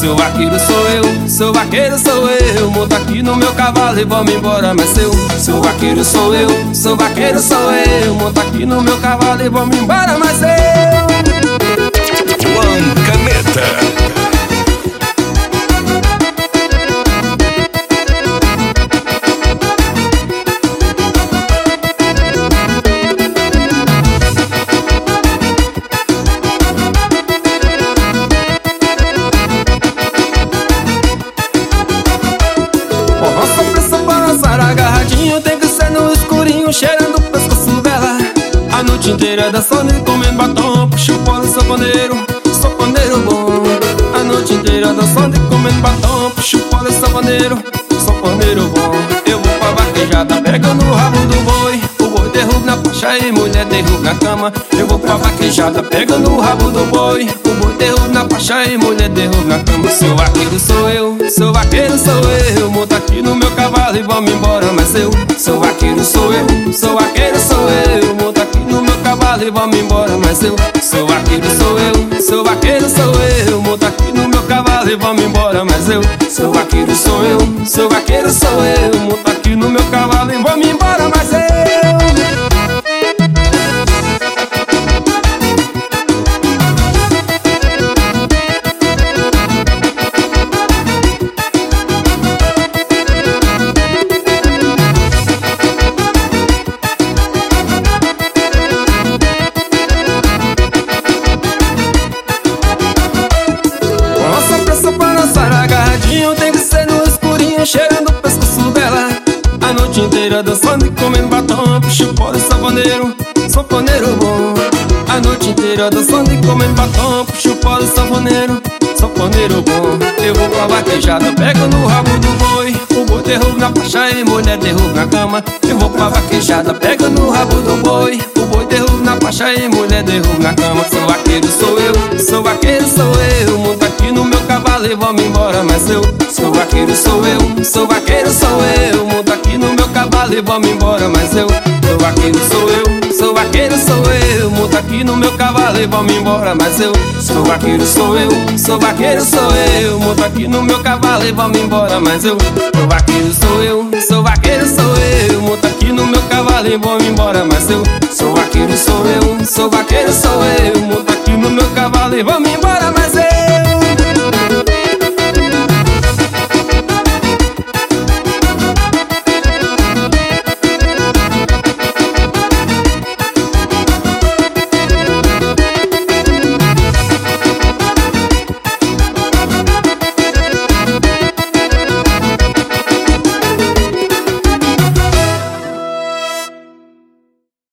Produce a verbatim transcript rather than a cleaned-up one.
Seu vaqueiro sou eu, seu vaqueiro sou eu. Monta aqui no meu cavalo e vamos embora, mas seu. Seu vaqueiro sou eu, seu vaqueiro sou eu. Monta aqui no meu cavalo e vamos embora, mas eu. One Caneta. Tem que ser no escurinho, cheirando o pescoço dela. A noite inteira dançando e comendo batom. Puxa o polo, sanfoneiro, sanfoneiro bom. A noite inteira dançando e comendo batom. Puxa o polo, sanfoneiro, sanfoneiro bom. Eu vou pra vaquejada pegando o rabo do boi. O boi derruba na pacha e mulher derruba na cama. Eu vou pra vaquejada pegando o rabo do boi. O boi derruba na pacha e mulher derruba na cama. Seu vaqueiro sou eu, seu vaqueiro sou eu. Monta aqui no meu cavalo e vamos embora, mas eu. Seu vaqueiro sou eu, seu vaqueiro sou eu. Monta aqui no meu cavalo e vamos embora, mas eu. Seu vaqueiro sou eu, seu vaqueiro sou eu. Monta aqui no meu cavalo e vamos embora, mas eu. Seu vaqueiro sou eu, seu vaqueiro sou eu. Monta aqui no meu cavalo e vamos embora, mas eu. Tem que ser no escurinho, cheirando o pescoço dela. A noite inteira dançando e comendo batom. Puxa o polo, sanfoneiro, sanfoneiro bom. A noite inteira dançando e comendo batom. Puxa o polo, sanfoneiro, sanfoneiro bom. Eu vou pra vaquejada, pego no rabo do boi. O boi derruba na pacha e mulher derruba na cama. Eu vou pra vaquejada, pego no rabo do boi. O boi derruba na pacha e mulher derruba na cama. Seu vaqueiro sou eu, seu vaqueiro sou eu. Monta aqui no meu cavalo e vamos embora, mas eu. Seu vaqueiro sou eu, seu vaqueiro sou eu. Monta aqui no meu cavalo e vamos embora, mas eu. Seu vaqueiro sou eu, seu vaqueiro sou eu. Monta aqui no meu cavalo e vamos embora, mas eu. Seu vaqueiro sou eu, seu vaqueiro sou eu. Monta aqui no meu cavalo e vamos embora, mas eu. Seu vaqueiro sou eu, seu vaqueiro sou eu. Monta aqui no meu cavalo e vamos embora, mas eu. Seu vaqueiro sou eu, seu vaqueiro sou eu. Monta